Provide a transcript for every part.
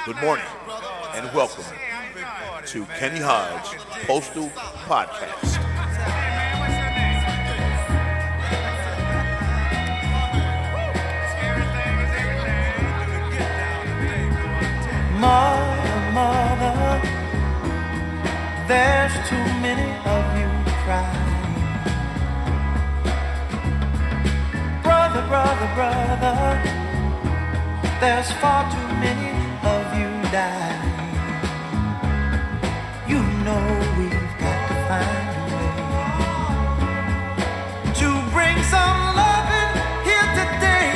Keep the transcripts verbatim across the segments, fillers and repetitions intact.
Good morning and welcome to Kenny Hodge Postal Podcast. Mother, mother, there's too many of you crying. Brother, brother, brother, there's far too many of you dying. You know we've got to find a way to bring some loving here today.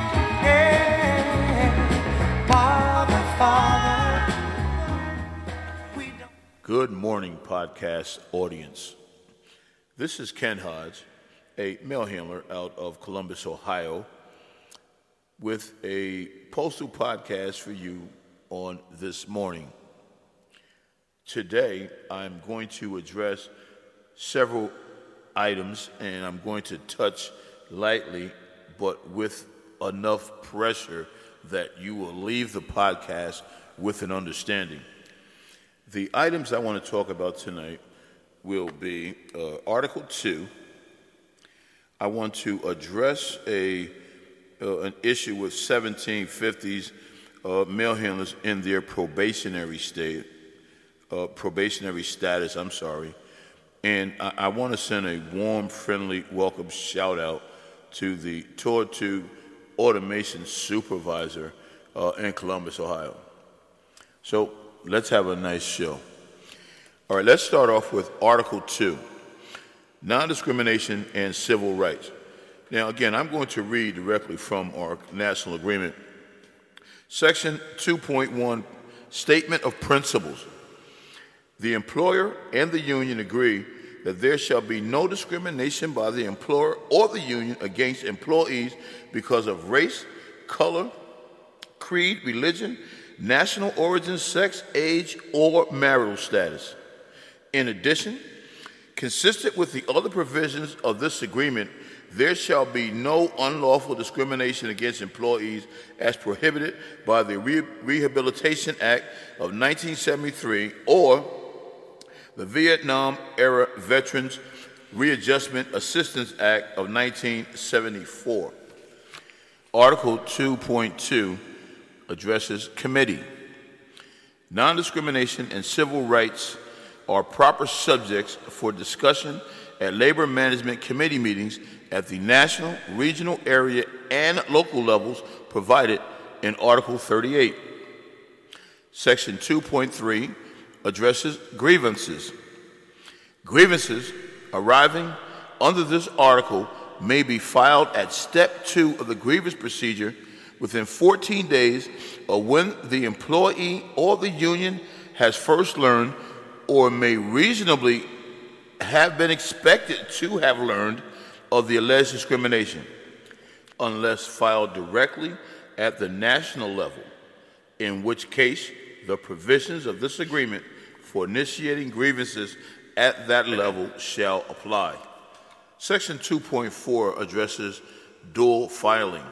Yeah. Father, Father, we don't. Good morning, podcast audience. This is Ken Hodge, a mail handler out of Columbus, Ohio, with a postal podcast for you on this morning. Today, I'm going to address several items, and I'm going to touch lightly, but with enough pressure that you will leave the podcast with an understanding. The items I want to talk about tonight will be uh, Article two. I want to address a uh, an issue with seventeen fifties uh, mail handlers in their probationary state, uh, probationary status. I'm sorry, and I, I want to send a warm, friendly, welcome shout out to the Tour two automation supervisor uh, in Columbus, Ohio. So let's have a nice show. All right, let's start off with Article two, Non-Discrimination and Civil Rights. Now, again, I'm going to read directly from our national agreement. Section two point one, Statement of Principles. The employer and the union agree that there shall be no discrimination by the employer or the union against employees because of race, color, creed, religion, national origin, sex, age, or marital status. In addition, consistent with the other provisions of this agreement, there shall be no unlawful discrimination against employees as prohibited by the Re- Rehabilitation Act of nineteen seventy-three or the Vietnam-era Veterans Readjustment Assistance Act of nineteen seventy-four. Article two point two addresses committee. Non-discrimination and civil rights are proper subjects for discussion at labor management committee meetings at the national, regional, area, and local levels provided in Article thirty-eight. Section two point three addresses grievances. Grievances arriving under this article may be filed at Step two of the grievance procedure within fourteen days of when the employee or the union has first learned or may reasonably have been expected to have learned of the alleged discrimination, unless filed directly at the national level, in which case the provisions of this agreement for initiating grievances at that level shall apply. Section two point four addresses dual filing.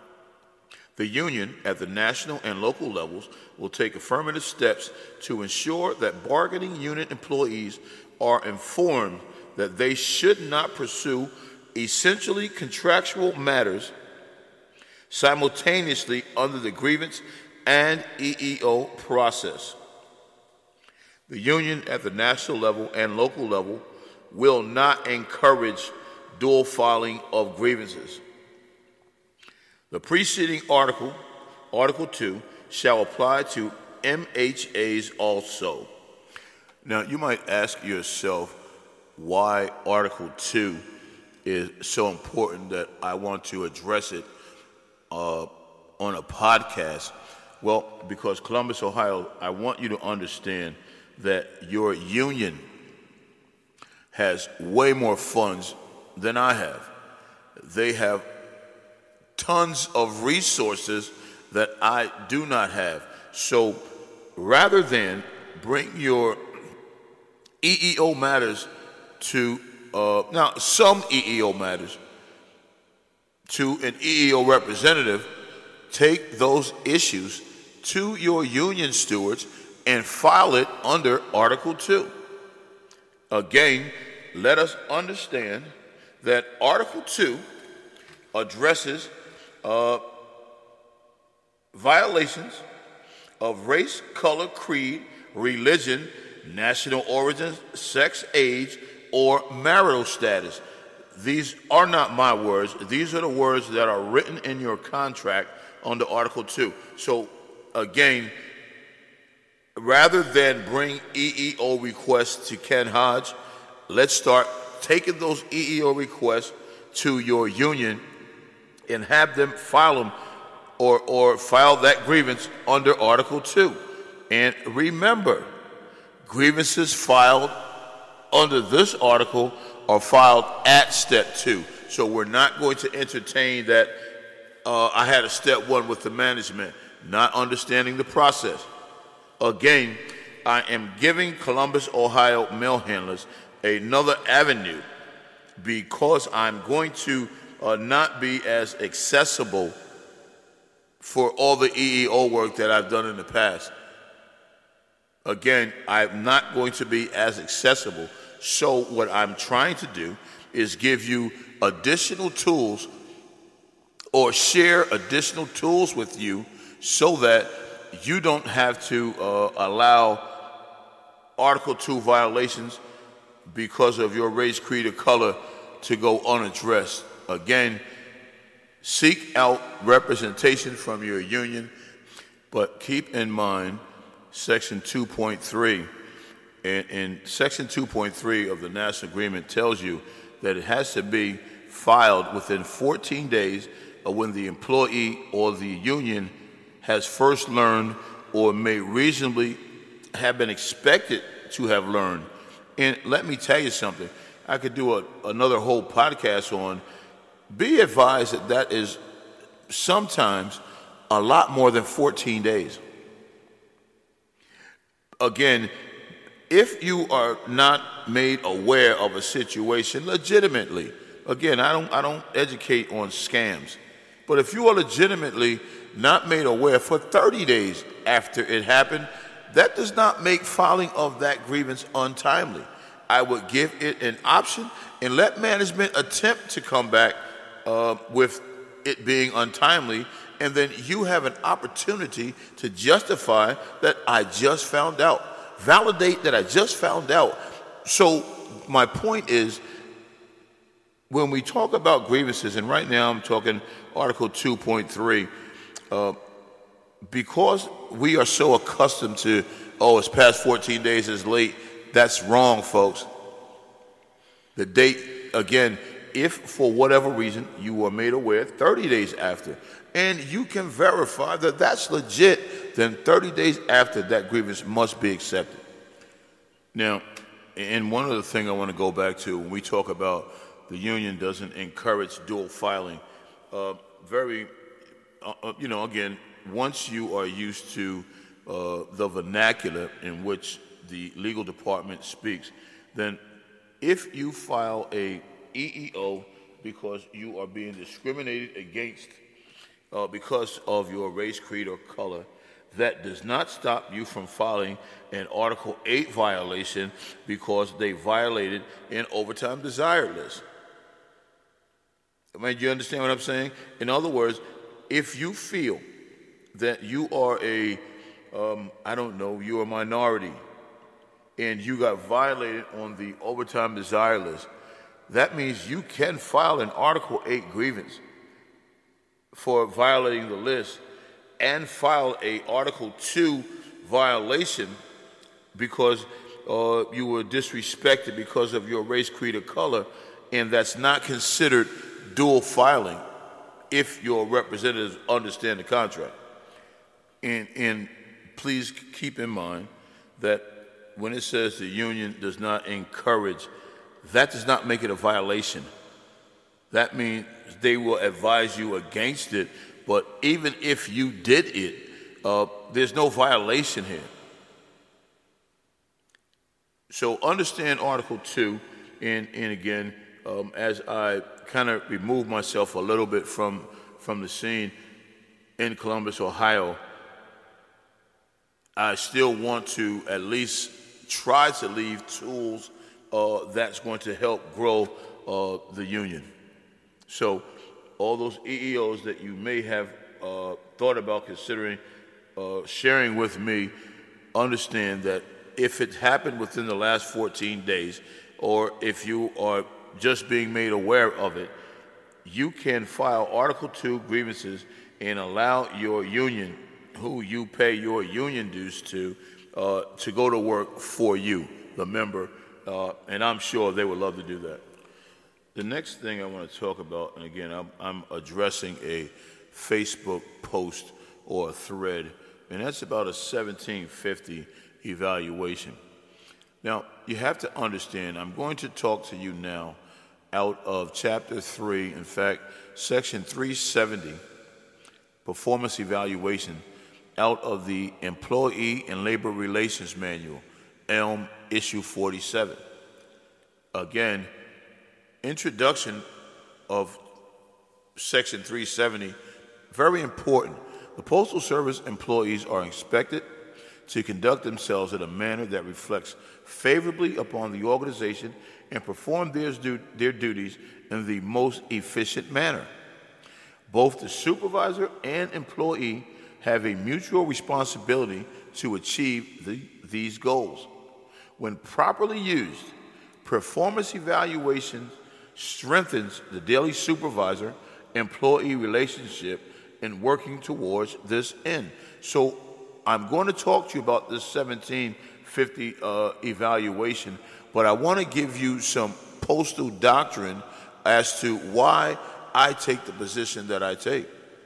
The union at the national and local levels will take affirmative steps to ensure that bargaining unit employees are informed that they should not pursue essentially contractual matters simultaneously under the grievance and E E O process. The union at the national level and local level will not encourage dual filing of grievances. The preceding article, Article two, shall apply to M H As also. Now, you might ask yourself why Article two is so important that I want to address it uh, on a podcast. Well, because Columbus, Ohio, I want you to understand that your union has way more funds than I have. They have tons of resources that I do not have. So rather than bring your E E O matters to, uh, now some E E O matters to an E E O representative, take those issues to your union stewards and file it under Article two. Again, let us understand that Article two addresses uh, violations of race, color, creed, religion, national origin, sex, age, or marital status. These are not my words. These are the words that are written in your contract under Article two. So, again, rather than bring E E O requests to Ken Hodge, let's start taking those E E O requests to your union and have them file them or, or file that grievance under Article two. And remember, grievances filed under this article are filed at step two. So we're not going to entertain that uh, I had a step one with the management, not understanding the process. Again, I am giving Columbus, Ohio mail handlers another avenue because I'm going to uh, not be as accessible for all the E E O work that I've done in the past. Again, I'm not going to be as accessible. So what I'm trying to do is give you additional tools or share additional tools with you so that you don't have to uh, allow Article two violations because of your race, creed, or color to go unaddressed. Again, seek out representation from your union, but keep in mind Section two point three. And, and Section two point three of the National Agreement tells you that it has to be filed within fourteen days of when the employee or the union has first learned or may reasonably have been expected to have learned. And let me tell you something. I could do a, another whole podcast on. Be advised that that is sometimes a lot more than fourteen days. Again, if you are not made aware of a situation legitimately, again, I don't, I don't educate on scams, but if you are legitimately not made aware for thirty days after it happened, that does not make filing of that grievance untimely. I would give it an option and let management attempt to come back uh, with it being untimely, and then you have an opportunity to justify that I just found out. Validate that I just found out. So my point is, when we talk about grievances, and right now I'm talking Article two point three, uh, because we are so accustomed to, oh, it's past fourteen days, it's late, that's wrong, folks. The date, again, if for whatever reason you were made aware thirty days after, and you can verify that that's legit, then thirty days after that grievance must be accepted. Now, and one other thing I want to go back to when we talk about the union doesn't encourage dual filing, uh, very, uh, you know, again, once you are used to uh, the vernacular in which the legal department speaks, then if you file a E E O because you are being discriminated against uh, because of your race, creed, or color, that does not stop you from filing an Article eight violation because they violated an overtime desired list. I mean, you understand what I'm saying? In other words, if you feel that you are a, um, I don't know, you're a minority and you got violated on the overtime desired list, that means you can file an Article eight grievance for violating the list and file a Article two violation because uh, you were disrespected because of your race, creed, or color, and that's not considered dual filing if your representatives understand the contract. And, and please keep in mind that when it says the union does not encourage, that does not make it a violation. That means they will advise you against it, but even if you did it, uh, there's no violation here. So understand Article two, and, and again, um, as I kind of remove myself a little bit from, from the scene in Columbus, Ohio, I still want to at least try to leave tools uh, that's going to help grow uh, the union. So all those E E Os that you may have uh, thought about considering uh, sharing with me, understand that if it happened within the last fourteen days, or if you are just being made aware of it, you can file Article two grievances and allow your union, who you pay your union dues to, uh, to go to work for you, the member, uh, and I'm sure they would love to do that. The next thing I want to talk about, and again, I'm, I'm addressing a Facebook post or a thread, and that's about a seventeen fifty evaluation. Now, you have to understand, I'm going to talk to you now out of Chapter three, in fact, Section three seventy, Performance Evaluation, out of the Employee and Labor Relations Manual, ELM Issue forty-seven. Again, introduction of Section three seventy, very important. The Postal Service employees are expected to conduct themselves in a manner that reflects favorably upon the organization and perform their, du- their duties in the most efficient manner. Both the supervisor and employee have a mutual responsibility to achieve the, these goals. When properly used, performance evaluation strengthens the daily supervisor-employee relationship in working towards this end. So I'm going to talk to you about this seventeen fifty uh, evaluation, but I want to give you some postal doctrine as to why I take the position that I take.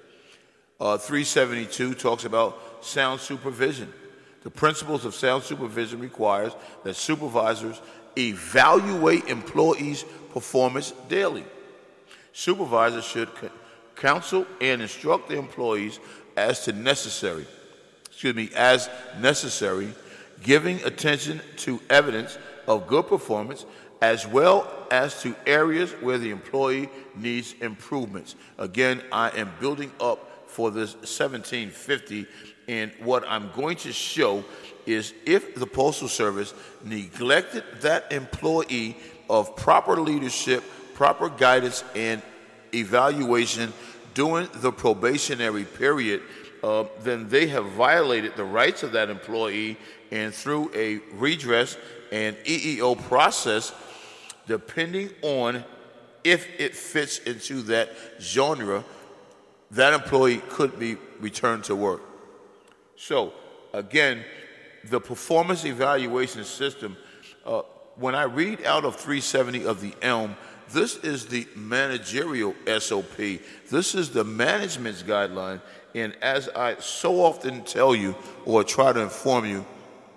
Uh, three seventy-two talks about sound supervision. The principles of sound supervision requires that supervisors evaluate employees' performance daily. Supervisors should c- counsel and instruct the employees as to necessary, excuse me, as necessary, giving attention to evidence of good performance as well as to areas where the employee needs improvements. Again, I am building up for this seventeen fifty, and what I'm going to show is if the Postal Service neglected that employee of proper leadership, proper guidance, and evaluation during the probationary period, uh, then they have violated the rights of that employee, and through a redress and E E O process, depending on if it fits into that genre, that employee could be returned to work. So, again, the performance evaluation system, uh, when I read out of three seventy of the ELM, this is the managerial S O P. This is the management's guideline. And as I so often tell you or try to inform you,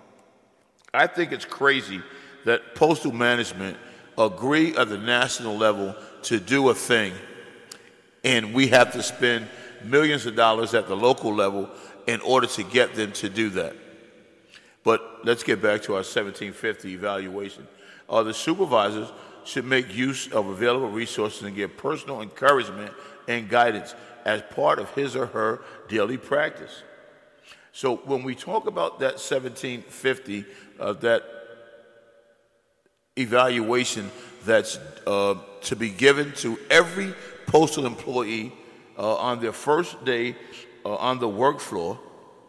I think it's crazy that postal management agree at the national level to do a thing, and we have to spend millions of dollars at the local level in order to get them to do that. But let's get back to our seventeen fifty evaluation. Uh, the supervisors should make use of available resources and give personal encouragement and guidance as part of his or her daily practice. So when we talk about that seventeen fifty, uh, that evaluation that's uh, to be given to every postal employee uh, on their first day uh, on the work floor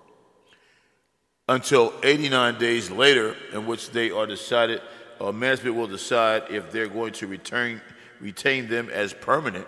until eighty-nine days later, in which they are decided, uh, management will decide if they're going to return, retain them as permanent.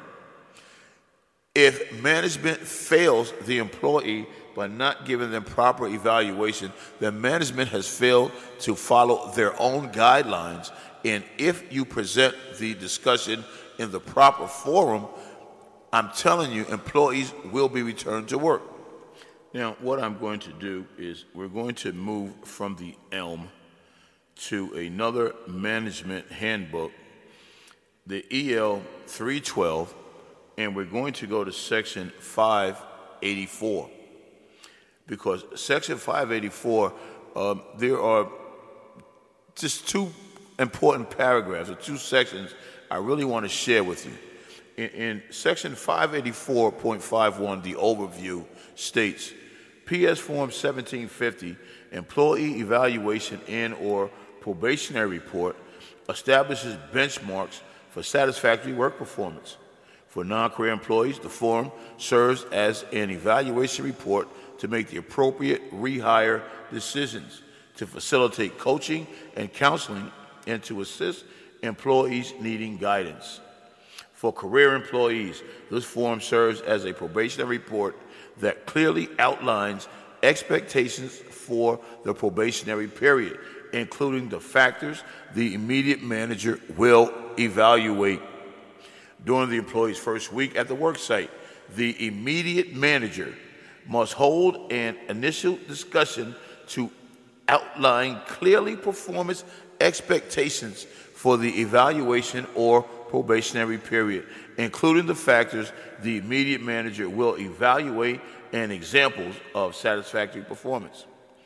If management fails the employee by not giving them proper evaluation, then management has failed to follow their own guidelines. And if you present the discussion in the proper forum, I'm telling you, employees will be returned to work. Now, what I'm going to do is we're going to move from the ELM to another management handbook, the E L three twelve, and we're going to go to Section five eighty-four. Because Section five eighty-four, um, there are just two important paragraphs or two sections I really want to share with you. In, in Section five eighty-four point five one, the overview states, P S Form seventeen fifty, Employee Evaluation and or Probationary Report, establishes benchmarks for satisfactory work performance. For non-career employees, the form serves as an evaluation report to make the appropriate rehire decisions, to facilitate coaching and counseling, and to assist employees needing guidance. For career employees, this form serves as a probationary report that clearly outlines expectations for the probationary period, including the factors the immediate manager will evaluate. During the employee's first week at the worksite, the immediate manager must hold an initial discussion to outline clearly performance expectations for the evaluation or probationary period, including the factors the immediate manager will evaluate and examples of satisfactory performance.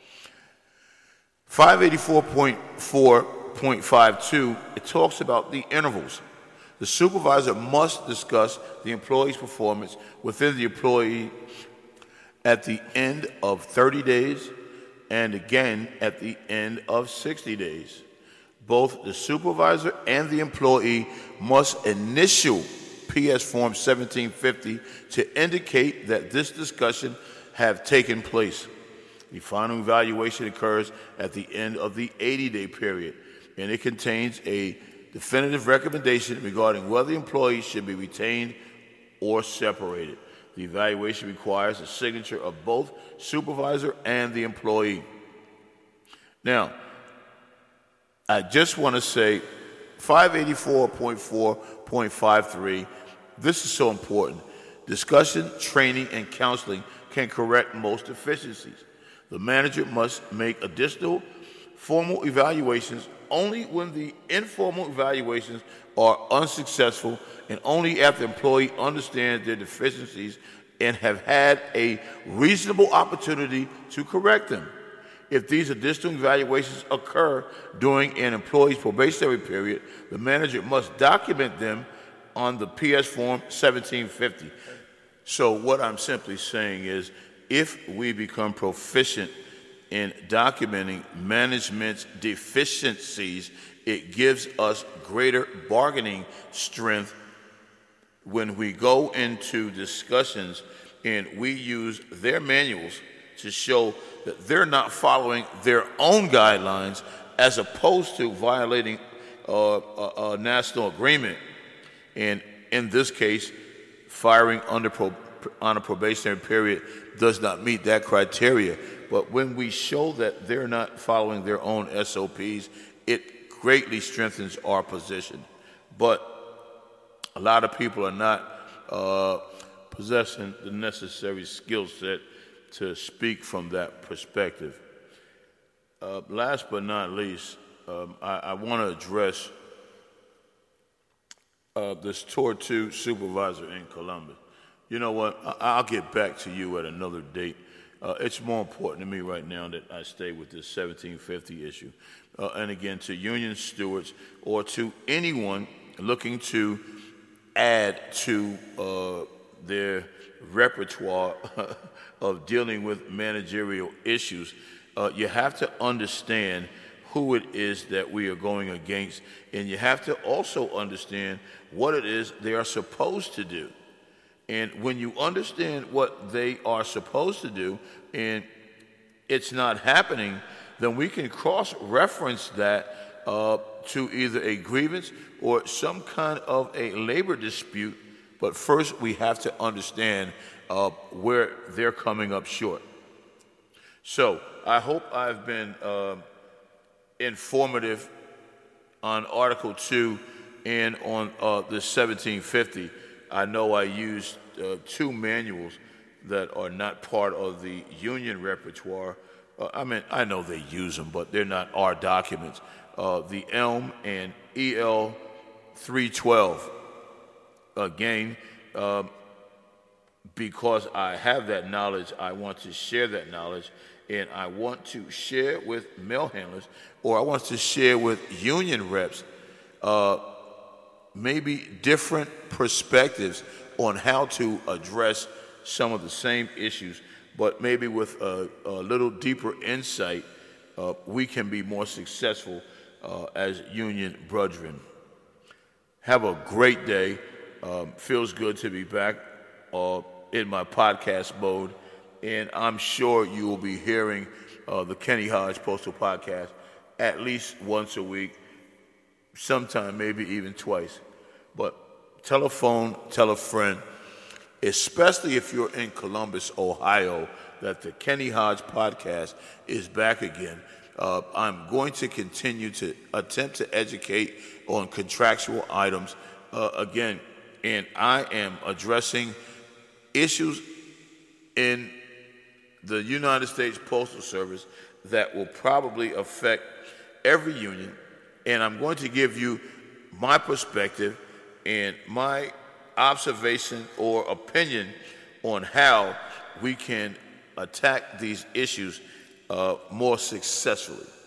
five eighty-four point four point five two, it talks about the intervals. The supervisor must discuss the employee's performance within the employee at the end of thirty days and again at the end of sixty days. Both the supervisor and the employee must initial P S Form seventeen fifty to indicate that this discussion have taken place. The final evaluation occurs at the end of the eighty-day period, and it contains a definitive recommendation regarding whether the employee should be retained or separated. The evaluation requires the signature of both supervisor and the employee. Now, I just want to say five eighty-four point four point five three, this is so important. Discussion, training, and counseling can correct most deficiencies. The manager must make additional formal evaluations only when the informal evaluations are unsuccessful and only after the employee understands their deficiencies and have had a reasonable opportunity to correct them. If these additional evaluations occur during an employee's probationary period, the manager must document them on the P S Form seventeen fifty. So what I'm simply saying is, if we become proficient in documenting management's deficiencies, it gives us greater bargaining strength when we go into discussions and we use their manuals to show that they're not following their own guidelines as opposed to violating uh, a, a national agreement. And in this case, firing under pro- on a probationary period does not meet that criteria. But when we show that they're not following their own S O Ps, it greatly strengthens our position. But a lot of people are not uh, possessing the necessary skill set to speak from that perspective. Uh, last but not least, um, I, I want to address uh, this Tour two supervisor in Columbus. You know what? I- I'll get back to you at another date. Uh, it's more important to me right now that I stay with this seventeen fifty issue. Uh, and again, to union stewards or to anyone looking to add to uh, their repertoire of dealing with managerial issues, uh, you have to understand who it is that we are going against, and you have to also understand what it is they are supposed to do. And when you understand what they are supposed to do and it's not happening, then we can cross-reference that uh, to either a grievance or some kind of a labor dispute. But first, we have to understand uh, where they're coming up short. So I hope I've been uh, informative on Article two and on uh, the seventeen fifty. I know I used uh, two manuals that are not part of the union repertoire. Uh, I mean, I know they use them, but they're not our documents. Uh, the E L M and E L three twelve. Again, uh, because I have that knowledge, I want to share that knowledge, and I want to share with mail handlers, or I want to share with union reps, uh, maybe different perspectives on how to address some of the same issues but maybe with a, a little deeper insight, uh, we can be more successful uh, as union brethren. Have a great day. Um, feels good to be back uh, in my podcast mode, and I'm sure you will be hearing uh, the Kenny Hodge Postal Podcast at least once a week, sometime maybe even twice. But tell a phone, tell a friend, especially if you're in Columbus, Ohio, that the Kenny Hodge Podcast is back again. Uh, I'm going to continue to attempt to educate on contractual items uh, again, and I am addressing issues in the United States Postal Service that will probably affect every union, and I'm going to give you my perspective and my observation or opinion on how we can attack these issues uh, more successfully.